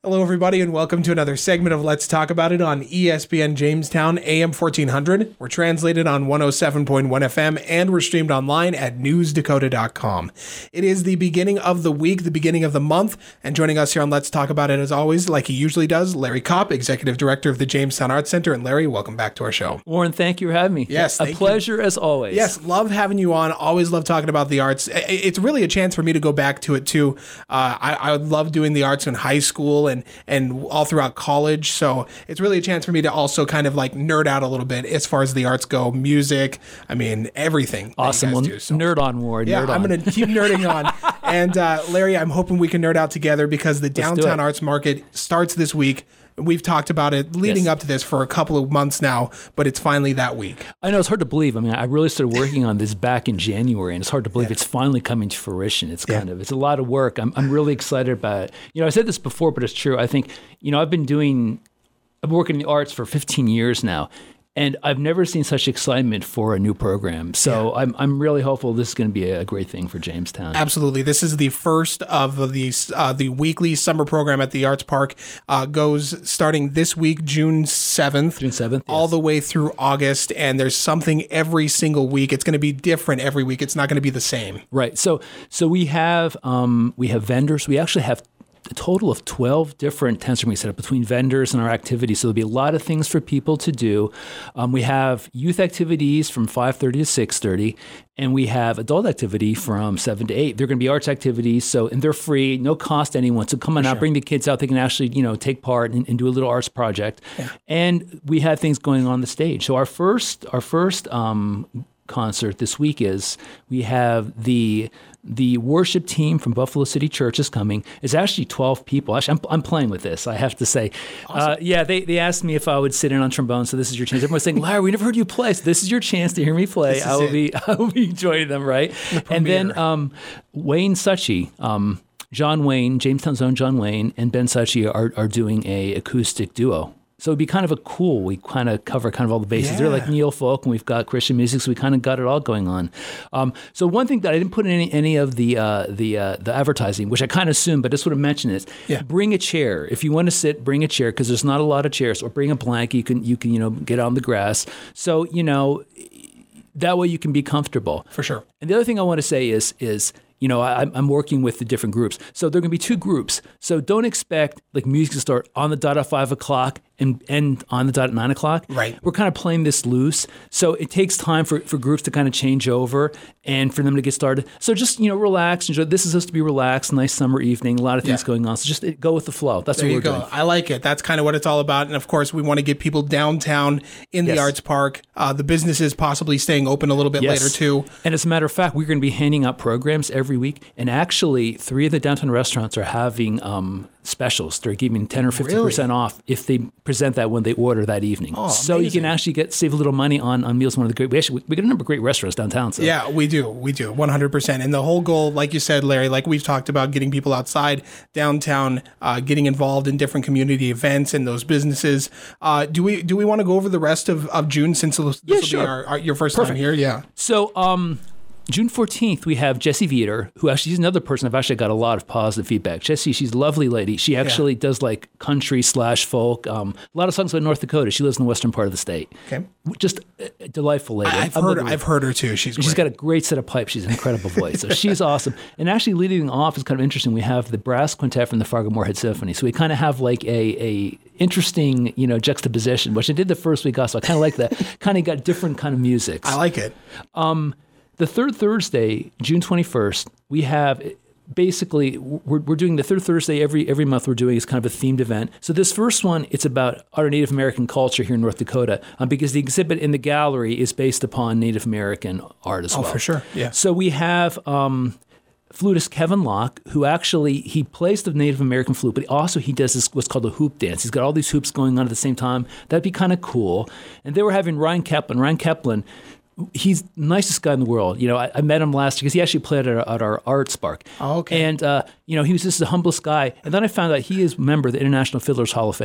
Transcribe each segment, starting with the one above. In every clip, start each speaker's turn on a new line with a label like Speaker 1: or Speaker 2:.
Speaker 1: Hello, everybody, and welcome to another segment of Let's Talk About It on ESPN Jamestown, AM 1400. We're translated on 107.1 FM, and we're streamed online at newsdakota.com. It is the beginning of the week, the beginning of the month, and joining us here on Let's Talk About It, as always, like he usually does, Larry Kopp, Executive Director of the Jamestown Arts Center. And Larry, welcome back to our show.
Speaker 2: Warren, thank you for having me.
Speaker 1: Yes,
Speaker 2: a pleasure as always.
Speaker 1: Yes, love having you on. Always love talking about the arts. It's really a chance for me to go back to it, too. I love doing the arts in high school and all throughout college. So it's really a chance for me to also kind of like nerd out a little bit as far as the arts go, music, I mean, everything.
Speaker 2: Awesome. Well, nerd on, Warren.
Speaker 1: Yeah, I'm going to keep nerding on. And Larry, I'm hoping we can nerd out together because the downtown arts market starts this week. We've talked about it leading up to this for a couple of months now, but it's finally that week.
Speaker 2: I know, it's hard to believe. I mean, I really started working on this back in January, and it's hard to believe it's finally coming to fruition. It's it's a lot of work. I'm really excited about it. You know, I said this before, but it's true. I think, you know, I've been working in the arts for 15 years now, and I've never seen such excitement for a new program. So I'm really hopeful this is going to be a great thing for Jamestown.
Speaker 1: Absolutely. This is the first of these, the weekly summer program at the Arts Park goes starting this week, June 7th. All the way through August. And there's something every single week. It's going to be different every week. It's not going to be the same.
Speaker 2: Right. So we have vendors. We actually have a total of 12 different tents are being set up between vendors and our activities. So there'll be a lot of things for people to do. We have youth activities from 5:30 to 6:30, and we have adult activity from 7 to 8. They're going to be arts activities, and they're free, no cost to anyone. So come on out, bring the kids out. They can actually, take part and do a little arts project. Yeah. And we have things going on the stage. So our first concert this week we have the worship team from Buffalo City Church is coming. It's actually 12 people. Actually, I'm playing with this, I have to say. Awesome. They asked me if I would sit in on trombone, so this is your chance. Everyone's saying, Larry, we never heard you play, so this is your chance to hear me play. I will be joining them, right? And then Wayne Suchy, John Wayne, Jamestown's own John Wayne, and Ben Suchy are doing a acoustic duo. So it'd be kind of we kind of cover kind of all the bases. Yeah. They're like neo folk, and we've got Christian music, so we kind of got it all going on. So one thing that I didn't put in any of the advertising, which I kind of assumed, but just want to mention is bring a chair. If you want to sit, bring a chair, because there's not a lot of chairs. Or bring a blanket. You can get on the grass. So that way you can be comfortable.
Speaker 1: For sure.
Speaker 2: And the other thing I want to say is I'm working with the different groups. So there are going to be two groups. So don't expect like music to start on the dot at 5 o'clock and end on the dot at 9 o'clock.
Speaker 1: Right.
Speaker 2: We're kind of playing this loose. So it takes time for groups to kind of change over and for them to get started. So just, relax. Enjoy. This is supposed to be relaxed, nice summer evening, a lot of things going on. So just go with the flow. That's what we're doing.
Speaker 1: I like it. That's kind of what it's all about. And of course, we want to get people downtown in the Arts Park. The businesses possibly staying open a little bit later too.
Speaker 2: And as a matter of fact, we're going to be handing out programs every week. And actually, 3 of the downtown restaurants are having specials. They're giving 10 or 50% off if they present that when they order that evening. Oh, so amazing. You can actually save a little money on meals. One of the great, we got a number of great restaurants downtown. So.
Speaker 1: Yeah, we do 100%. And the whole goal, like you said, Larry, like we've talked about, getting people outside downtown, getting involved in different community events and those businesses. Do we want to go over the rest of June, since this will be your first time here? Yeah.
Speaker 2: So June 14th, we have Jessie Vieter, who actually is another person I've actually got a lot of positive feedback. Jessie, she's a lovely lady. She actually does like country / folk, a lot of songs about North Dakota. She lives in the western part of the state. Okay. Just a delightful lady.
Speaker 1: I've heard her too. She's
Speaker 2: got a great set of pipes. She's an incredible voice. So she's awesome. And actually leading off is kind of interesting. We have the brass quintet from the Fargo-Moorhead Symphony. So we kind of have like a interesting, juxtaposition, which I did the first week also. I kind of like that. Kind of got different kind of music.
Speaker 1: I like it.
Speaker 2: The third Thursday, June 21st, we have basically, we're doing the third Thursday every month. We're doing is kind of a themed event. So this first one, it's about our Native American culture here in North Dakota, because the exhibit in the gallery is based upon Native American art as well.
Speaker 1: Oh, for sure. Yeah.
Speaker 2: So we have flutist Kevin Locke, who actually, he plays the Native American flute, but also he does this what's called a hoop dance. He's got all these hoops going on at the same time. That'd be kind of cool. And they were having Ryan Kaplan. Ryan Kaplan, he's the nicest guy in the world. I met him last year because he actually played at our Arts Park.
Speaker 1: Oh, okay.
Speaker 2: And, he was just the humblest guy. And then I found out he is a member of the International Fiddlers Hall of Fame.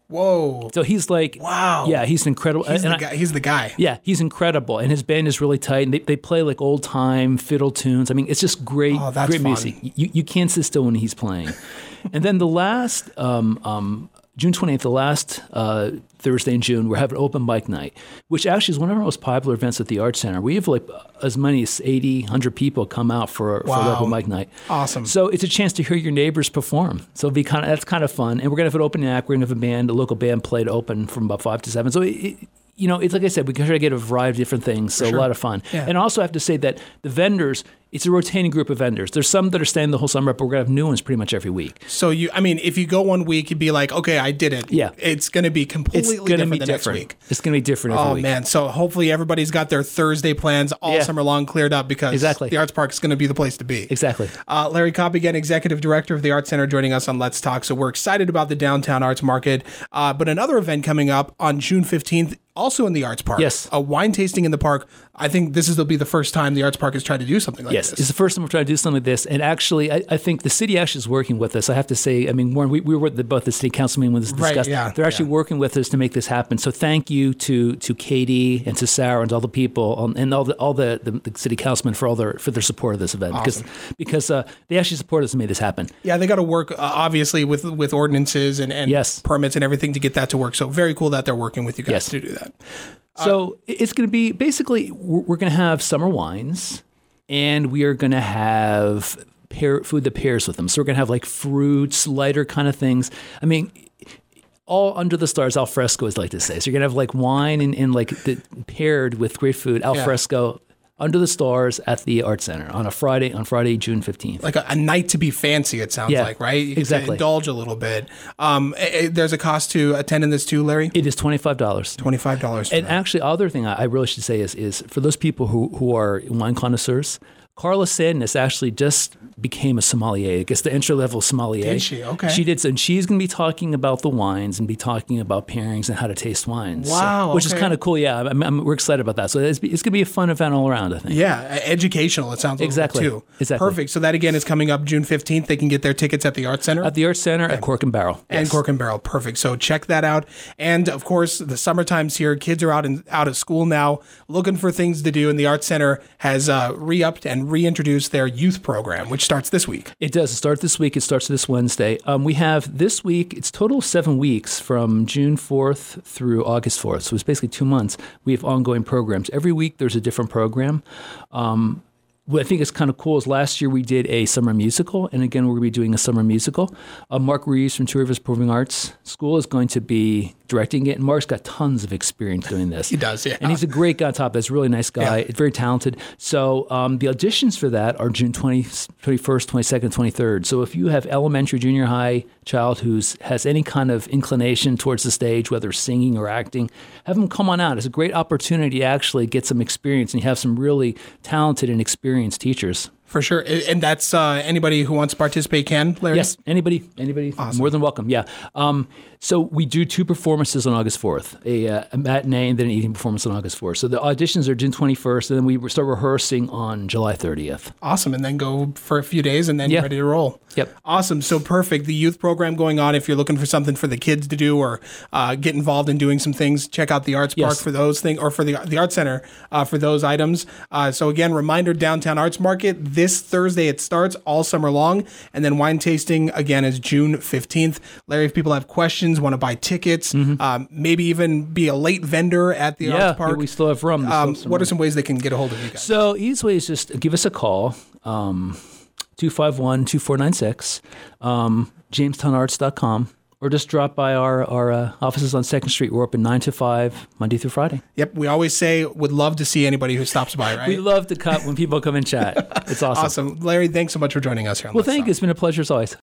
Speaker 1: Whoa.
Speaker 2: So he's like,
Speaker 1: Wow.
Speaker 2: yeah, he's incredible.
Speaker 1: He's the guy.
Speaker 2: Yeah, he's incredible, and his band is really tight. And they play like old time fiddle tunes. I mean, it's just great,
Speaker 1: that's
Speaker 2: great
Speaker 1: fun.
Speaker 2: music. You can't sit still when he's playing. And then the last June 28th, the last Thursday in June, we're having open mic night, which actually is one of our most popular events at the Arts Center. We have like as many as 80, 100 people come out for the open mic night.
Speaker 1: Awesome.
Speaker 2: So it's a chance to hear your neighbors perform. So that's kind of fun. And we're going to have an open act. We're going to have a band, a local band play to open from about 5 to 7. So it's like I said, we can try to get a variety of different things, so a lot of fun.
Speaker 1: Yeah.
Speaker 2: And also I have to say that the vendors, it's a rotating group of vendors. There's some that are staying the whole summer, but we're going to have new ones pretty much every week.
Speaker 1: So if you go 1 week, you'd be like, okay, I did it.
Speaker 2: Yeah.
Speaker 1: It's going to be completely different the next week.
Speaker 2: It's going to be different every week.
Speaker 1: Oh, man. So hopefully everybody's got their Thursday plans all summer long cleared up because the Arts Park is going to be the place to be.
Speaker 2: Exactly.
Speaker 1: Larry Kopp, again, Executive Director of the Arts Center, joining us on Let's Talk. So we're excited about the Downtown Arts Market. But another event coming up on June 15th, also in the Arts Park.
Speaker 2: Yes.
Speaker 1: A wine tasting in the park. I think will be the first time the Arts Park has tried to do something like this.
Speaker 2: Yes, it's the first time we're trying to do something like this. And actually, I think the city actually is working with us. I have to say, Warren, we were at both the city council meeting when this was discussed.
Speaker 1: Yeah,
Speaker 2: They're actually working with us to make this happen. So thank you to Katie and to Sarah and to all the people and all the city councilmen for their support of this event.
Speaker 1: Awesome.
Speaker 2: Because they actually supported us and made this happen.
Speaker 1: Yeah, they got to work, obviously, with ordinances and permits and everything to get that to work. So very cool that they're working with you guys to do that.
Speaker 2: So it's going to be basically, we're going to have summer wines, and we are going to have food that pairs with them. So we're going to have like fruits, lighter kind of things. All under the stars, al fresco, as I like to say. So you're going to have like wine and like paired with great food, al fresco, under the stars at the Arts Center on Friday, June 15th.
Speaker 1: Like a night to be fancy, it sounds like, right? You
Speaker 2: exactly.
Speaker 1: Indulge a little bit. There's a cost to attend in this too, Larry?
Speaker 2: It is $25.
Speaker 1: $25.
Speaker 2: And actually, other thing I really should say is for those people who are wine connoisseurs, Carla Sandness actually just became a sommelier. I guess the entry-level sommelier.
Speaker 1: Did she? Okay.
Speaker 2: She did. And she's going to be talking about the wines and be talking about pairings and how to taste wines.
Speaker 1: Wow.
Speaker 2: Which is kind of cool. Yeah, we're excited about that. So it's going to be a fun event all around, I think.
Speaker 1: Yeah, educational, it sounds like too.
Speaker 2: Exactly.
Speaker 1: Perfect. So that, again, is coming up June 15th. They can get their tickets at the Arts Center?
Speaker 2: At the Arts Center at Cork and Barrel.
Speaker 1: And Cork and Barrel. Perfect. So check that out. And, of course, the summertime's here. Kids are out of school now, looking for things to do. And the Arts Center has re-upped and reintroduced their youth program, which starts this week.
Speaker 2: It does. It starts this week. It starts this Wednesday. We have this week, it's total of 7 weeks from June 4th through August 4th. So it's basically 2 months. We have ongoing programs. Every week there's a different program. What I think is kind of cool is last year we did a summer musical, and again, we're going to be doing a summer musical. Mark Reeves from Two Rivers Performing Arts School is going to be directing it, and Mark's got tons of experience doing this.
Speaker 1: He does, yeah.
Speaker 2: And he's a great guy on top. That's a really nice guy, very talented. So the auditions for that are June 21st, 22nd, 23rd. So if you have elementary, junior high child who has any kind of inclination towards the stage, whether singing or acting, have them come on out. It's a great opportunity to actually get some experience, and you have some really talented and experienced teachers.
Speaker 1: For sure. And that's anybody who wants to participate can, Larry?
Speaker 2: Yes, anybody,
Speaker 1: awesome.
Speaker 2: More than welcome, yeah. So we do 2 performances on August 4th, a matinee and then an evening performance on August 4th. So the auditions are June 21st, and then we start rehearsing on July 30th.
Speaker 1: Awesome, and then go for a few days, and then you're ready to roll.
Speaker 2: Yep.
Speaker 1: Awesome, so perfect. The youth program going on, if you're looking for something for the kids to do or get involved in doing some things, check out the Arts Park for those things, or for the Arts Center for those items. So again, reminder, Downtown Arts Market, this Thursday it starts all summer long, and then wine tasting, again, is June 15th. Larry, if people have questions, want to buy tickets, maybe even be a late vendor at the Arts Park.
Speaker 2: Yeah, we still have room.
Speaker 1: What are some ways they can get a hold of you guys?
Speaker 2: So easiest way is just give us a call, 251-2496, jamestownarts.com, or just drop by our offices on 2nd Street. We're open 9 to 5, Monday through Friday.
Speaker 1: Yep, we always say would love to see anybody who stops by, right?
Speaker 2: We love to cut when people come and chat. It's awesome.
Speaker 1: Awesome. Larry, thanks so much for joining us here on
Speaker 2: Well, thank you. It's been a pleasure as always.